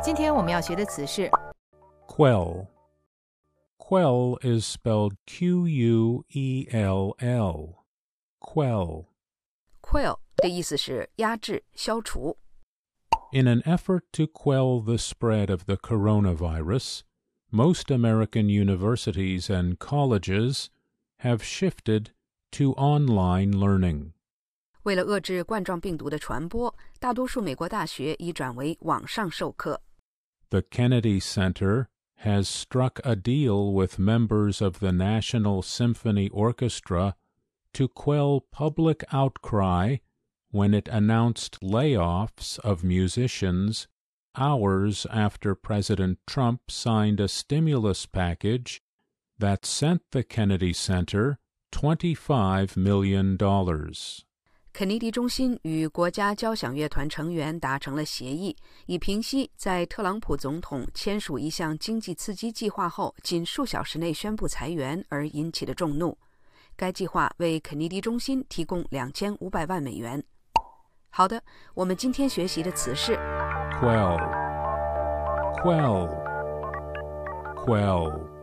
今天我们要学的词是 Quell. Quell is spelled Quell. Quell. quell 的意思是压制、消除。 In an effort to quell the spread of the coronavirus, most American universities and colleges have shifted to online learning. 为了遏制冠状病毒的传播，大多数美国大学已转为网上授课。 The Kennedy Center has struck a deal with members of the National Symphony Orchestra to quell public outcry when it announced layoffs of musicians hours after President Trump signed a stimulus package that sent the Kennedy Center $25 million. 肯尼迪中心与国家交响乐团成员达成了协议，以平息在特朗普总统签署一项经济刺激计划后仅数小时内宣布裁员而引起的众怒。该计划为肯尼迪中心提供$2500万。好的，我们今天学习的词是 Quell. Quell. Quell.